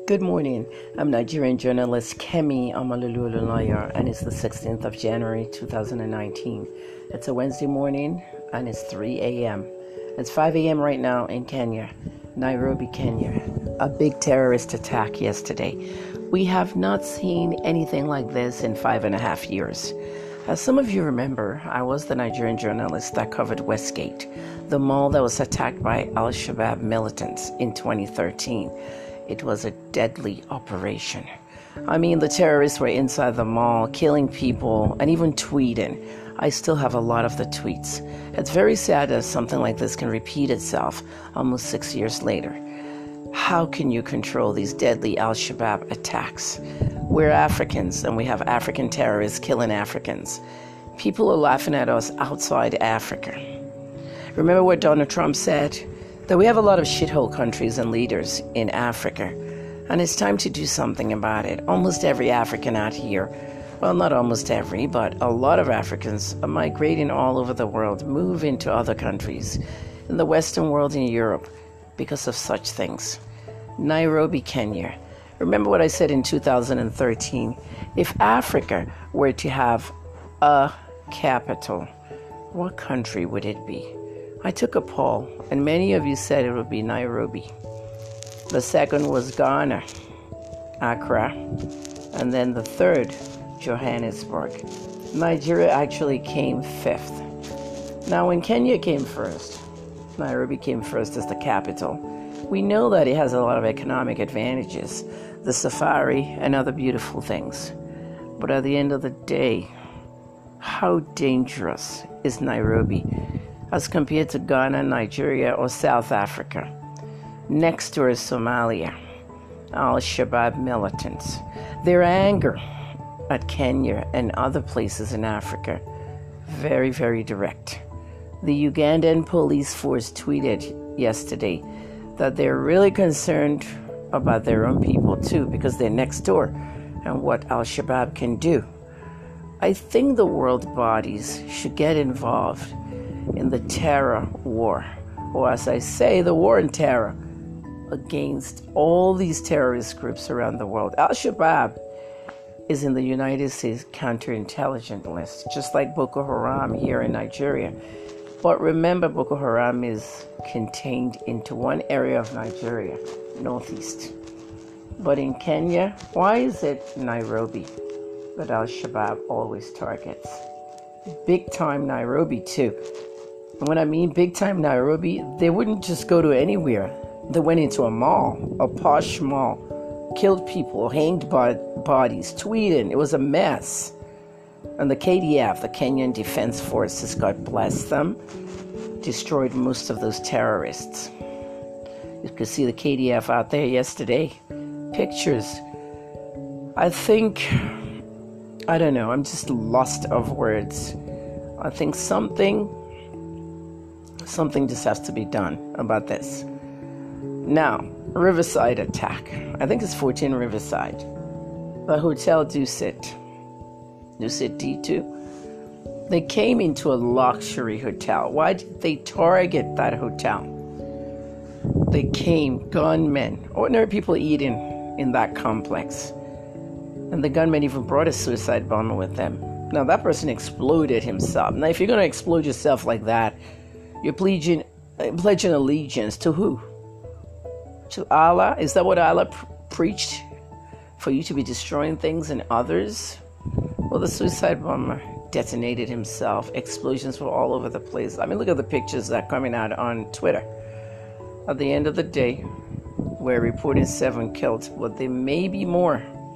Good morning. I'm Nigerian journalist Kemi Amalulu Oloya, and it's the 16th of January 2019. It's a Wednesday morning, and it's 3 a.m. It's 5 a.m. right now in Kenya, Nairobi, Kenya. A big terrorist attack yesterday. We have not seen anything like this in 5.5 years. As some of you remember, I was the Nigerian journalist that covered Westgate, the mall that was attacked by Al-Shabaab militants in 2013. It was a deadly operation. The terrorists were inside the mall, killing people, and even tweeting. I still have a lot of the tweets. It's very sad that something like this can repeat itself almost 6 years later. How can you control these deadly Al-Shabaab attacks? We're Africans, and we have African terrorists killing Africans. People are laughing at us outside Africa. Remember what Donald Trump said? That we have a lot of shithole countries and leaders in Africa, and it's time to do something about it. Almost every African out here, well, not almost every, but a lot of Africans are migrating all over the world, moving to other countries, in the Western world, in Europe, because of such things. Nairobi, Kenya. Remember what I said in 2013? If Africa were to have a capital, what country would it be? I took a poll, and many of you said it would be Nairobi. The second was Ghana, Accra, and then the third, Johannesburg. Nigeria actually came fifth. Now, when Kenya came first, Nairobi came first as the capital. We know that it has a lot of economic advantages, the safari and other beautiful things. But at the end of the day, how dangerous is Nairobi as compared to Ghana, Nigeria, or South Africa? Next door is Somalia, Al-Shabaab militants. Their anger at Kenya and other places in Africa, very, very direct. The Ugandan police force tweeted yesterday that they're really concerned about their own people too, because they're next door and what Al-Shabaab can do. I think the world bodies should get involved in the terror war, or as I say, the war on terror against all these terrorist groups around the world. Al-Shabaab is in the United States counterintelligence list, just like Boko Haram here in Nigeria. But remember, Boko Haram is contained into one area of Nigeria, northeast. But in Kenya, why is it Nairobi that Al-Shabaab always targets? Big time Nairobi too. And when I mean big time Nairobi, they wouldn't just go to anywhere. They went into a mall, a posh mall, killed people, hanged bodies, tweeting. It was a mess. And the KDF, the Kenyan Defense Forces, God bless them, destroyed most of those terrorists. You could see the KDF out there yesterday. Pictures. I don't know, I'm just lost of words. I think something just has to be done about this. Now, Riverside attack. I think it's 14 Riverside. The Hotel Dusit D2. They came into a luxury hotel. Why did they target that hotel? They came, gunmen, ordinary people eating in that complex. And the gunmen even brought a suicide bomber with them. Now, that person exploded himself. Now, if you're going to explode yourself like that, you're pledging allegiance to who? To Allah? Is that what Allah preached? For you to be destroying things and others? Well, the suicide bomber detonated himself. Explosions were all over the place. Look at the pictures that are coming out on Twitter. At the end of the day, we're reporting 7 killed, but there may be more.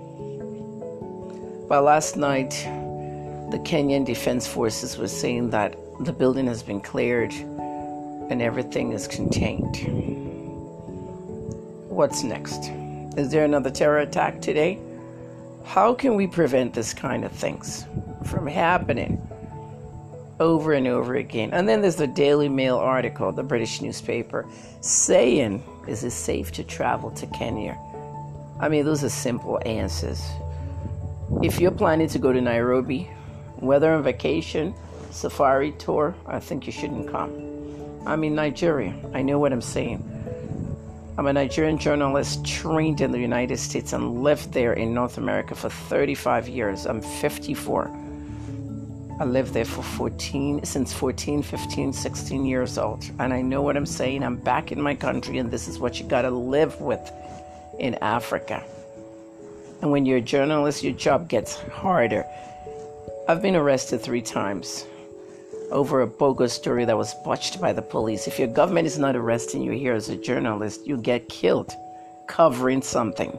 But last night, the Kenyan Defense Forces were saying that the building has been cleared and everything is contained. What's next? Is there another terror attack today? How can we prevent this kind of things from happening over and over again? And then there's the Daily Mail article, the British newspaper, saying, is it safe to travel to Kenya? Those are simple answers. If you're planning to go to Nairobi, whether on vacation, safari tour, I think you shouldn't come. Nigeria, I know what I'm saying. I'm a Nigerian journalist trained in the United States and lived there in North America for 35 years. I'm 54. I lived there for since 14, 15, 16 years old. And I know what I'm saying. I'm back in my country, and this is what you got to live with in Africa. And when you're a journalist, your job gets harder. I've been arrested 3 times over a bogus story that was botched by the police. If your government is not arresting you here as a journalist, you get killed covering something.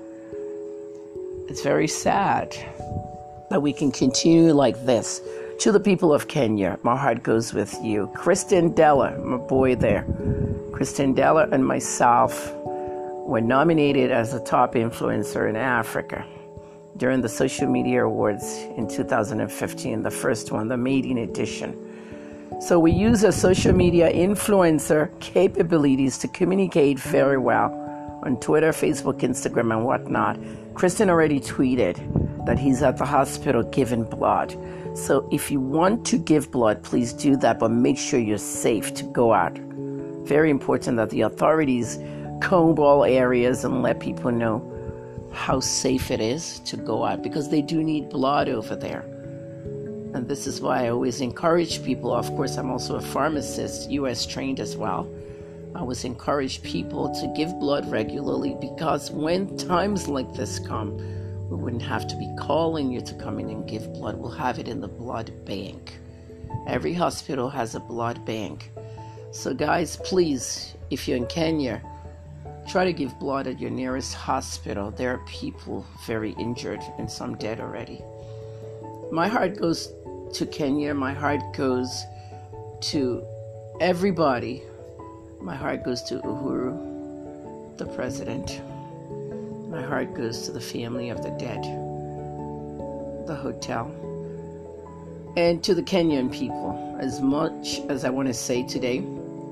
It's very sad that we can continue like this. To the people of Kenya, my heart goes with you. Kristen Della, my boy there. Kristen Della and myself were nominated as the top influencer in Africa during the Social Media Awards in 2015, the first one, the maiden edition. So we use our social media influencer capabilities to communicate very well on Twitter, Facebook, Instagram, and whatnot. Kristen already tweeted that he's at the hospital giving blood. So if you want to give blood, please do that, but make sure you're safe to go out. Very important that the authorities comb all areas and let people know how safe it is to go out, because they do need blood over there. And this is why I always encourage people. Of course, I'm also a pharmacist, US trained as well. I always encourage people to give blood regularly, because when times like this come, we wouldn't have to be calling you to come in and give blood. We'll have it in the blood bank. Every hospital has a blood bank. So guys, please, if you're in Kenya, try to give blood at your nearest hospital. There are people very injured and some dead already. My heart goes to Kenya. My heart goes to everybody. My heart goes to Uhuru, the president. My heart goes to the family of the dead, the hotel, and to the Kenyan people. As much as I want to say today,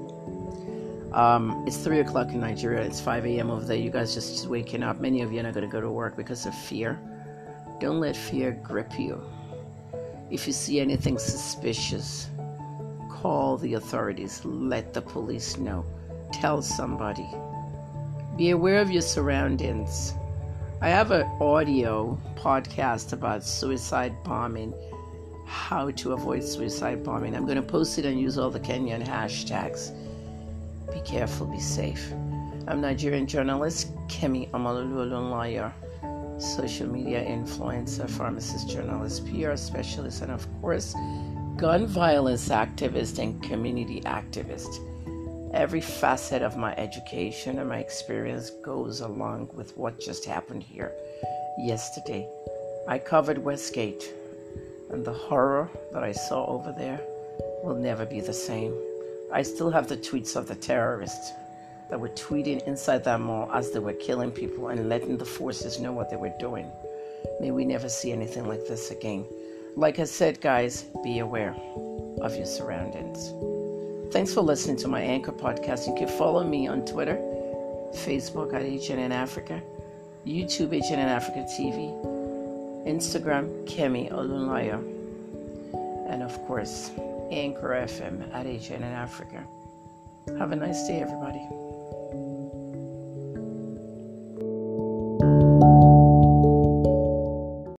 it's 3 o'clock in Nigeria. It's 5 a.m. over there. You guys just waking up. Many of you are not going to go to work because of fear. Don't let fear grip you. If you see anything suspicious, call the authorities. Let the police know. Tell somebody. Be aware of your surroundings. I have an audio podcast about suicide bombing, how to avoid suicide bombing. I'm going to post it and use all the Kenyan hashtags. Be careful, be safe. I'm Nigerian journalist Kemi Omalulu-Olunloyo, social media influencer, pharmacist, journalist, PR specialist, and of course, gun violence activist and community activist. Every facet of my education and my experience goes along with what just happened here yesterday. I covered Westgate, and the horror that I saw over there will never be the same. I still have the tweets of the terrorists that were tweeting inside that mall as they were killing people and letting the forces know what they were doing. May we never see anything like this again. Like I said, guys, be aware of your surroundings. Thanks for listening to my Anchor podcast. You can follow me on Twitter, Facebook at HNN Africa, YouTube HNN Africa TV, Instagram Kemi Olunloyo, and of course Anchor FM at HNN Africa. Have a nice day, everybody.